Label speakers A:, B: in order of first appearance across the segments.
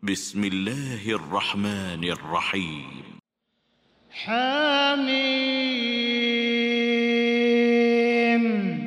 A: بسم الله الرحمن الرحيم.
B: حميم.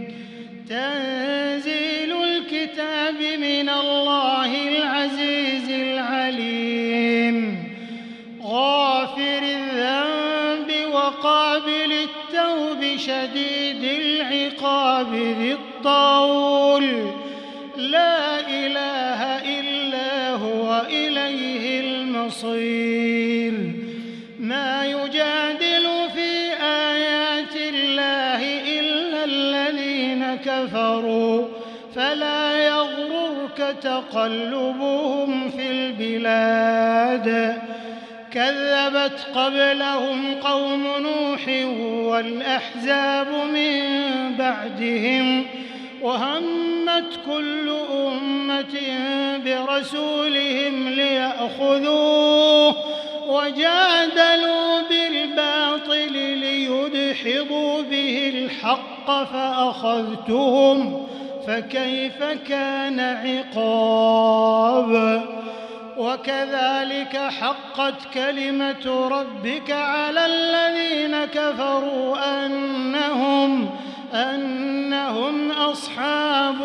B: تنزيل الكتاب من الله العزيز العليم، غافر الذنب وقابل التوب شديد العقاب ذي الطول، لا إله إلا هو إليه المصير. ما يجادل في آيات الله إلا الذين كفروا، فلا يغررك تقلبهم في البلاد. كذبت قبلهم قوم نوح والأحزاب من بعدهم، وهمت كل أمة برسولهم ليأخذوه، وجادلوا بالباطل ليدحضوا به الحق فأخذتهم، فكيف كان عقاب. وكذلك حقت كلمة ربك على الذين كفروا أنهم أصحاب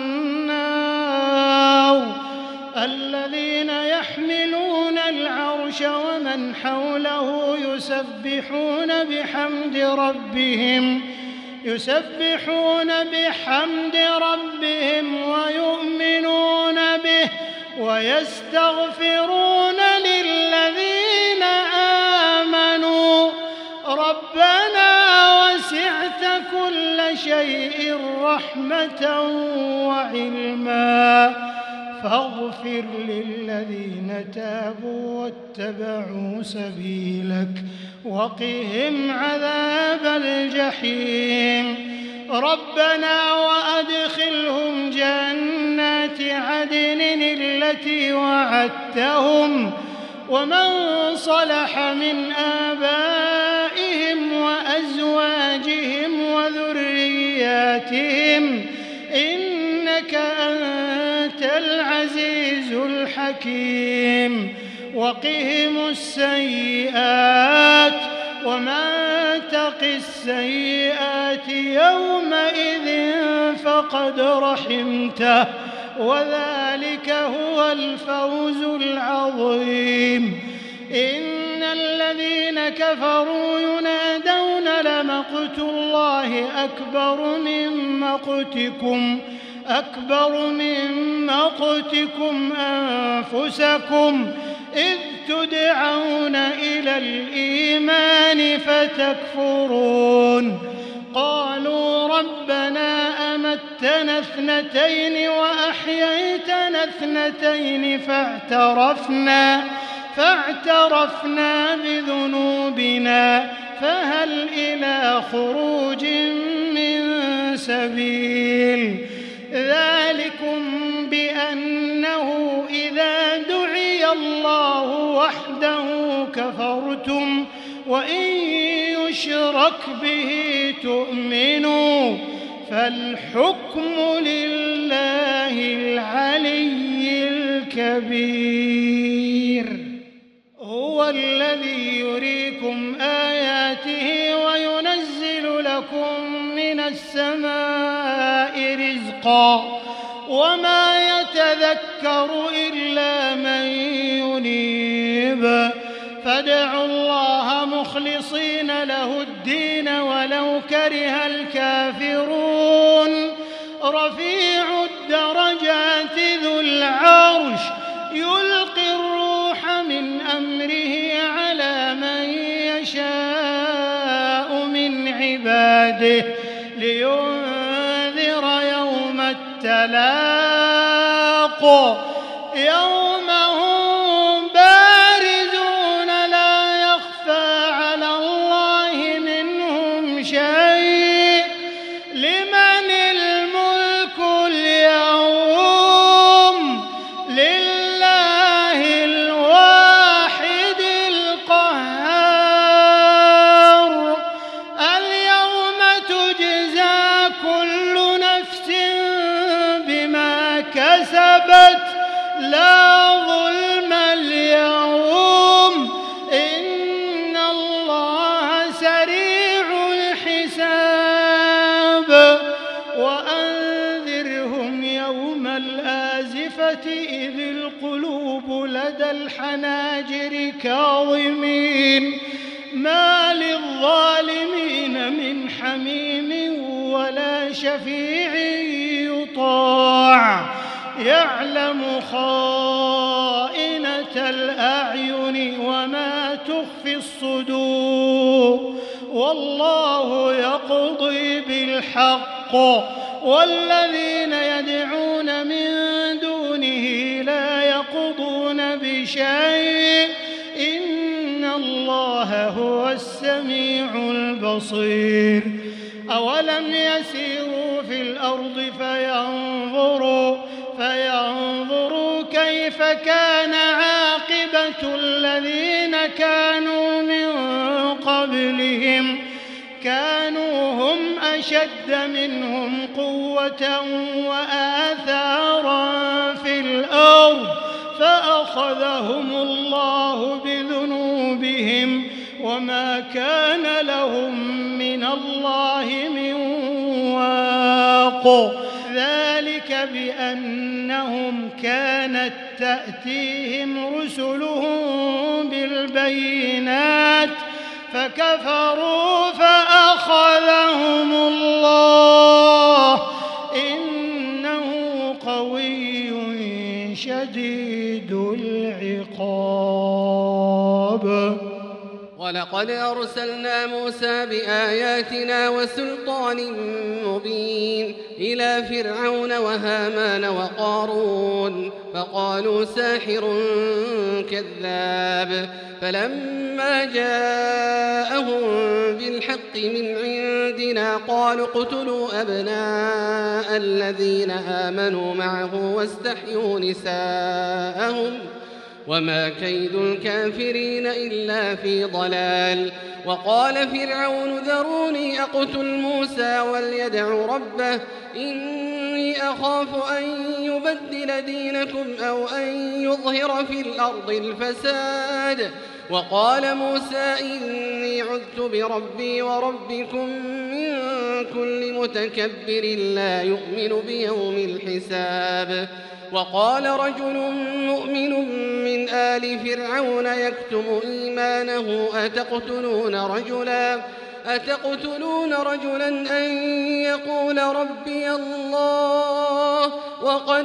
B: النار. الذين يحملون العرش ومن حوله يسبحون بحمد ربهم ويؤمنون به ويستغفرون للذين آمنوا ربنا وسعت كل شيء رحمة وعلما فاغفر للذين تابوا واتبعوا سبيلك وقهم عذاب الجحيم. ربنا وأدخلهم جنات عدن التي وعدتهم ومن صلح من آبائهم وأزواجهم وذرياتهم إنك أنت العزيز الحكيم. وقهم السيئات ومن تق السيئات يومئذ فقد رحمته وذلك هو الفوز العظيم. إن الذين كفروا ينادون لمقت الله أكبر من مقتكم أنفسكم إذ تدعون إلى الإيمان فتكفرون. قالوا ربنا أمتنا اثنتين وأحييتنا اثنتين فاعترفنا بذنوبنا فهل إلى خروج من سبيل. ذلكم بأنه إذا دعي الله وحده كفرتم وإن يشرك به تؤمنوا فالحكم لله العلي الكبير. هو الذي يريكم آياته وينزل لكم من السماء رزقا وما يتذكر إلا من ينيب. فادعوا الله مخلصين له الدين ولو كره الكافرون. رفيع الدرجات ذو العرش يلقي الروح من أمره على من يشاء من عباده لينذر يوم التلاق يوم هم بارزون لا يخفى على الله منهم شيء. لمن الملك اليوم لله الواحد القهار. اليوم تجزى كل نفس بما لدى الحناجر كاظمين ما للظالمين من حميم ولا شفيع يطاع يعلم خائنة الأعين وما تخفي الصدور والله يقضي بالحق والذين يدعون من دونه لا يقضون بشيء إن الله هو السميع البصير أولم يسيروا في الأرض فينظروا كيف كان عاقبة الذين كانوا من قبلهم كانوا هم أشد منهم قوة وآثارا في الأرض فأخذهم الله بذنوبهم وما كان لهم من الله من واق ذلك بأنهم كانت تأتيهم رسلهم بالبينات فكفروا فأخذهم الله إنه قوي شديد العقاب.
C: ولقد أرسلنا موسى بآياتنا وسلطان مبين إلى فرعون وهامان وقارون فقالوا ساحر كذاب فلما جاءهم بالحق من عندنا قالوا اقتلوا أبناء الذين آمنوا معه واستحيوا نساءهم وما كيد الكافرين إلا في ضلال. وقال فرعون ذروني أقتل موسى وليدع ربه إني أخاف أن يبدل دينكم أو أن يظهر في الأرض الفساد. وقال موسى إني عذت بربي وربكم من كل متكبر لا يؤمن بيوم الحساب. وقال رجل مؤمن من آل فرعون يكتم إيمانه أتقتلون رجلا أن يقول ربي الله وقد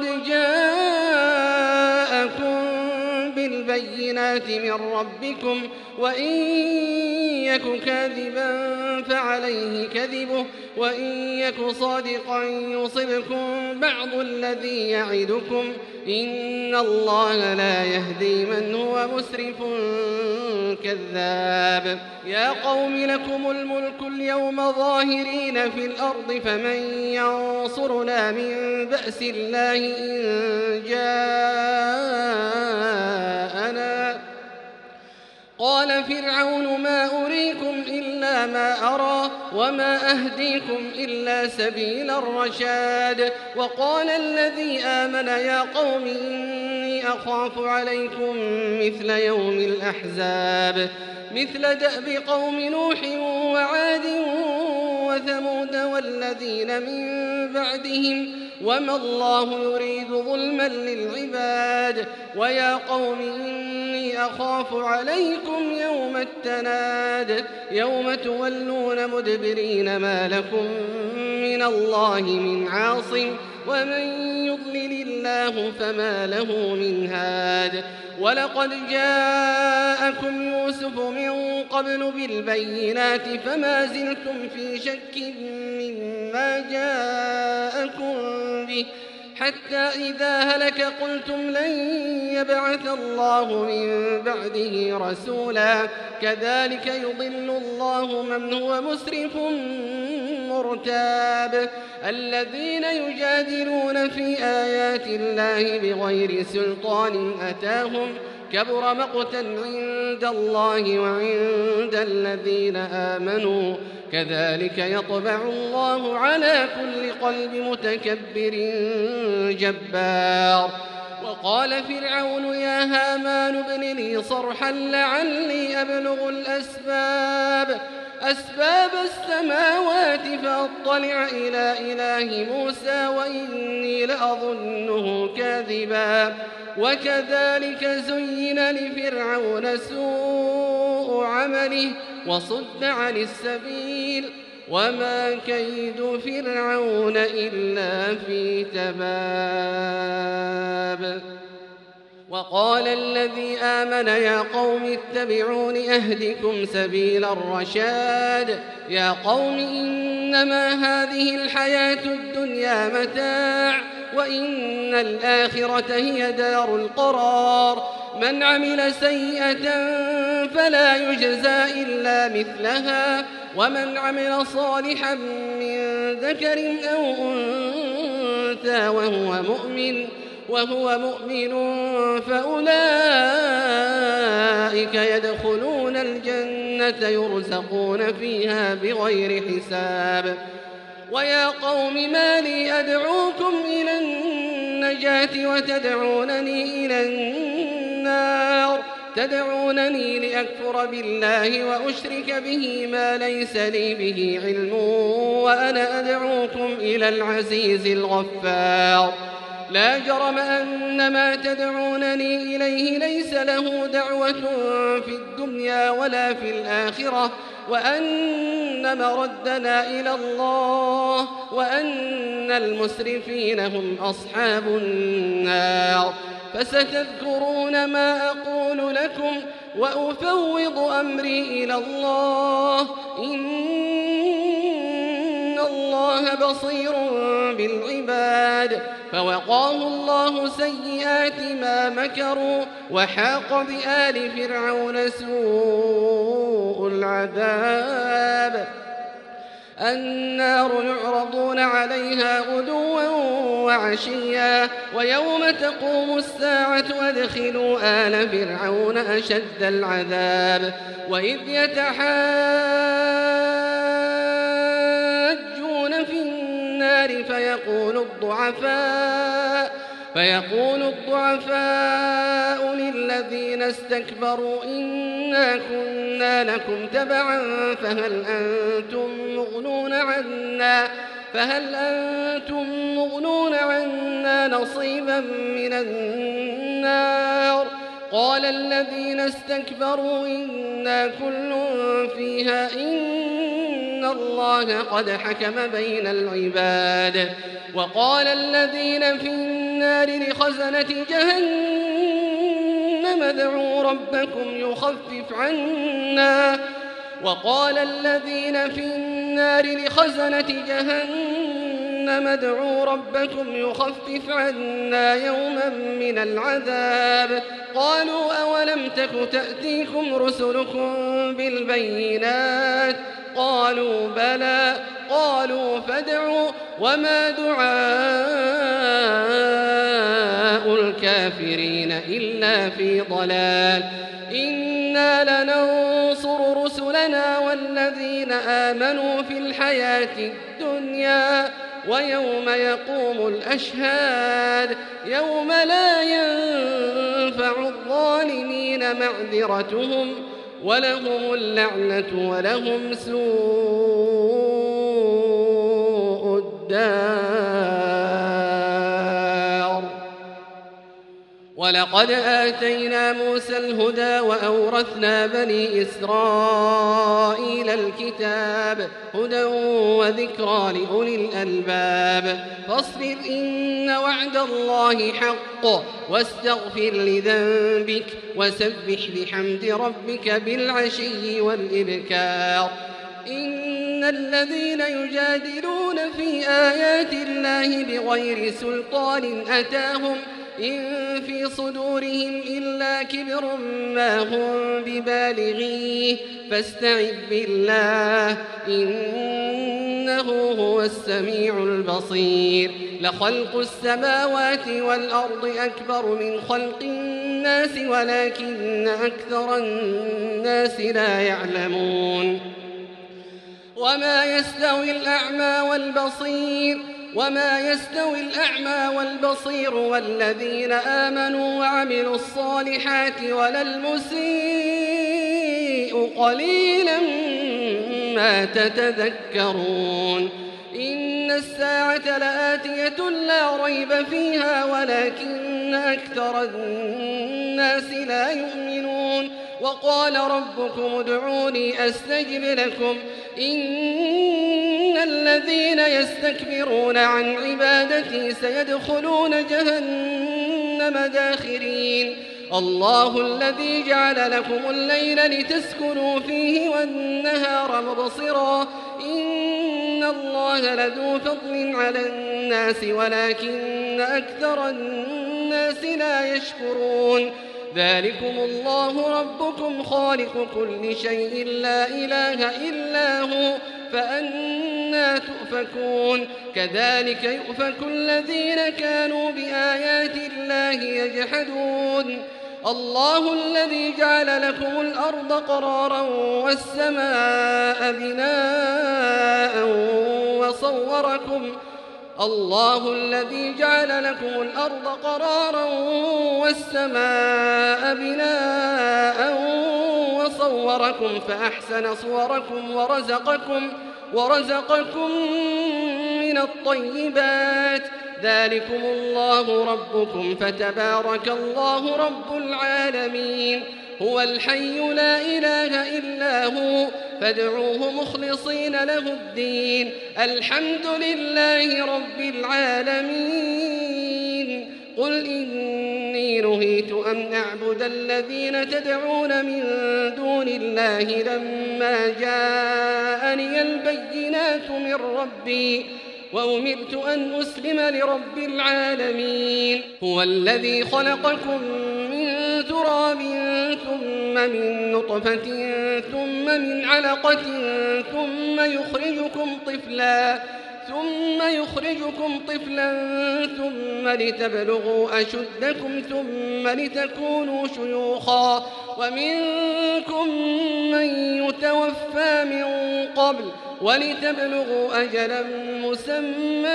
C: جاءكم بالبينات من ربكم وإن يك كاذبا فعليه كذبه وإن يك صادقا يصبكم بعض الذي يعدكم إن الله لا يهدي من هو مسرف كذاب. يا قوم لكم الملك اليوم ظاهرين في الأرض فمن ينصرنا من بأس الله إن جاءنا. قال فرعون ما أريكم إلا ما أرى وما أهديكم إلا سبيل الرشاد. وقال الذي آمن يا قوم إني أخاف عليكم مثل يوم الأحزاب مثل دأب قوم نوح وعاد وثمود والذين من بعدهم وما الله يريد ظلما للعباد. ويا قوم إني أخاف عليكم يوم التناد يوم تولون مدبرين ما لكم من الله من عاصم ومن يضلل الله فما له من هاد. ولقد جاءكم يوسف من قبل بالبينات فما زلتم في شك مما جاءكم به حتى إذا هلك قلتم لن يبعث الله من بعده رسولا كذلك يضل الله من هو مسرف مرتاب. الذين يجادلون في آيات الله بغير سلطان أتاهم كبر مقتا عند الله وعند الذين آمنوا كذلك يطبع الله على كل قلب متكبر جبار. وقال فرعون يا هامان ابن لي صرحا لعلي أبلغ الأسباب أسباب السماوات فأطلع إلى إله موسى وإني لأظنه كاذبا وكذلك زين لفرعون سوء عمله وصد عن السبيل وما كيد فرعون إلا في تباب. وقال الذي آمن يا قوم اتبعون أهدكم سبيل الرشاد. يا قوم إنما هذه الحياة الدنيا متاع وإن الآخرة هي دار القرار. من عمل سيئة فلا يجزى إلا مثلها ومن عمل صالحا من ذكر أو أنثى وهو مؤمن فأولئك يدخلون الجنة يرزقون فيها بغير حساب. ويا قوم ما لي أدعوكم إلى النجاة وتدعونني إلى النار تدعونني لأكفر بالله وأشرك به ما ليس لي به علم وأنا أدعوكم إلى العزيز الغفار. لا جرم أن ما تدعونني إليه ليس له دعوة في الدنيا ولا في الآخرة وأن مردنا إلى الله وأن المسرفين هم أصحاب النار. فستذكرون ما أقول لكم وأفوض أمري إلى الله إن الله بصير بالعباد. فوقاه الله سيئات ما مكروا وحاق بآل فرعون سوء العذاب. النار يعرضون عليها غدوا وعشيا ويوم تقوم الساعة أدخلوا آل فرعون أشد العذاب. وإذ يتحاجون في النار فيقول الضعفاء للذين استكبروا إنا كنا لكم تبعا فهل أنتم مغنون عنا نصيبا من النار. قال الذين استكبروا إنا كل فيها إن الله قد حكم بين العباد. وقال الذين في النار لخزنة جهنم ادعوا ربكم يخفف عنا يوما من العذاب. قالوا أولم تك تأتيكم رسلكم بالبينات قالوا بلى قالوا فادعوا وما دعاء الكافرين إلا في ضلال. إنا لننصر رسلنا والذين آمنوا في الحياة الدنيا ويوم يقوم الأشهاد يوم لا ينفع الظالمين معذرتهم ولهم اللعنة ولهم سوء الدار. ولقد آتينا موسى الهدى وأورثنا بني إسرائيل الكتاب هدى وذكرى لأولي الألباب. فاصبر إن وعد الله حق واستغفر لذنبك وسبح بحمد ربك بالعشي والإبكار. إن الذين يجادلون في آيات الله بغير سلطان أتاهم إن في صدورهم إلا كبر ما هم ببالغيه فاستعذ بالله إنه هو السميع البصير. لخلق السماوات والأرض أكبر من خلق الناس ولكن أكثر الناس لا يعلمون. وما يستوي الأعمى والبصير والذين آمنوا وعملوا الصالحات ولا المسيء قليلا ما تتذكرون إن الساعة لآتية لا ريب فيها ولكن أكثر الناس لا يؤمنون وقال ربكم ادعوني أستجب لكم إن الذين يستكبرون عن عبادتي سيدخلون جهنم داخرين الله الذي جعل لكم الليل لتسكنوا فيه والنهار مبصرا إن الله لذو فضل على الناس ولكن أكثر الناس لا يشكرون ذلكم الله ربكم خالق كل شيء لا إله إلا هو فأنى تؤفكون كذلك يؤفك الذين كانوا بآيات الله يجحدون الله الذي جعل لكم الأرض قرارا والسماء بناء الله الذي جعل لكم الأرض قرارا والسماء بناء وصوركم فأحسن صوركم ورزقكم من الطيبات ذلكم الله ربكم فتبارك الله رب العالمين هو الحي لا إله إلا هو فادعوه مخلصين له الدين الحمد لله رب العالمين قل إني نهيت أن أعبد الذين تدعون من دون الله لما جاءني البينات من ربي وأمرت أن أسلم لرب العالمين هو الذي خلقكم من تراب ثم من نطفة ثم من علقة ثم يخرجكم طفلا ثم لتبلغوا أشدكم ثم لتكونوا شيوخا ومنكم من يتوفى من قبل ولتبلغوا أجلا مسمى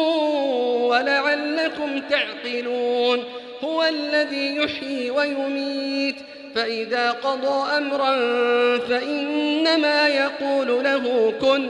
C: ولعلكم تعقلون هو الذي يحيي ويميت فإذا قضى أمرا فإنما يقول له كن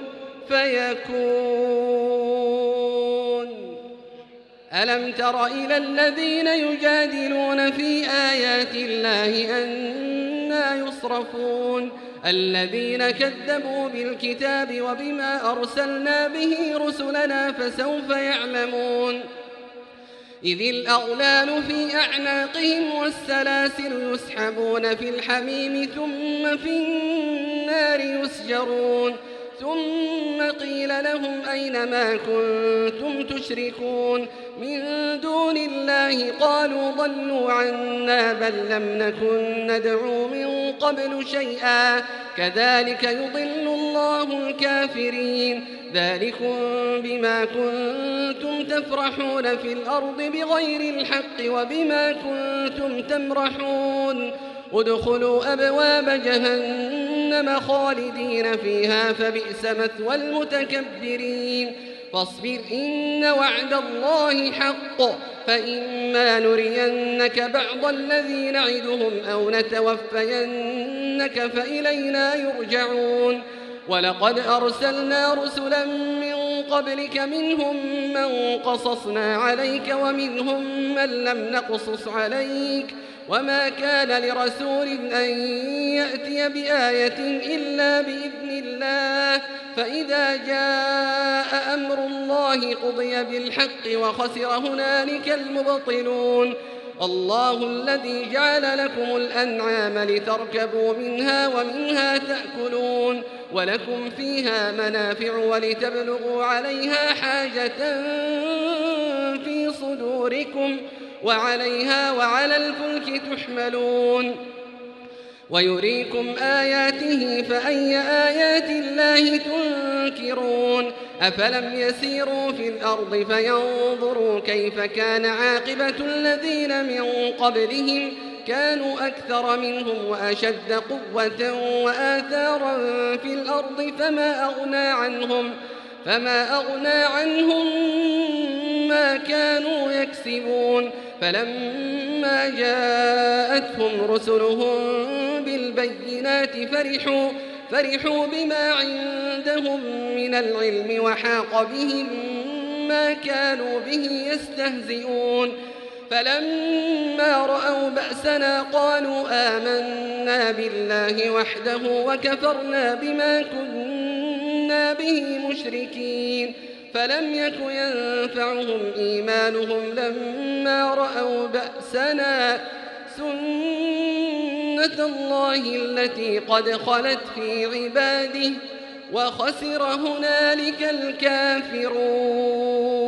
C: فيكون ألم تر إلى الذين يجادلون في آيات الله أنى يصرفون الذين كذبوا بالكتاب وبما أرسلنا به رسلنا فسوف يعلمون إذ الأغلال في أعناقهم والسلاسل يسحبون في الحميم ثم في النار يسجرون ثم قيل لهم أين ما كنتم تشركون من دون الله قالوا ضلوا عنا بل لم نكن ندعو من قبل شيئا كذلك يضل الله الكافرين ذلكم بما كنتم تفرحون في الأرض بغير الحق وبما كنتم تمرحون ادخلوا أبواب جهنم خالدين فيها فبئس مثوى المتكبرين فاصبر إن وعد الله حق فإما نرينك بعض الذي نعدهم أو نتوفينك فإلينا يرجعون ولقد أرسلنا رسلا من قبلك منهم من قصصنا عليك ومنهم من لم نقصص عليك وما كان لرسول أن يأتي بآية إلا بإذن الله فإذا جاء أمر الله قضي بالحق وخسر هنالك المبطلون الله الذي جعل لكم الأنعام لتركبوا منها ومنها تأكلون ولكم فيها منافع ولتبلغوا عليها حاجة في صدوركم وعليها وعلى الفلك تحملون ويريكم آياته فأي آيات الله تنكرون أفلم يسيروا في الأرض فينظروا كيف كان عاقبة الذين من قبلهم كانوا أكثر منهم وأشد قوة وآثارا في الأرض فما أغنى عنهم ما كانوا يكسبون فلما جاءتهم رسلهم بالبينات فرحوا بما عندهم من العلم وحاق بهم ما كانوا به يستهزئون فلما رأوا بأسنا قالوا آمنا بالله وحده وكفرنا بما كنا به مشركين فلم يك ينفعهم إيمانهم لما رأوا بأسنا سنة الله التي قد خلت في عباده وخسر هنالك الكافرون.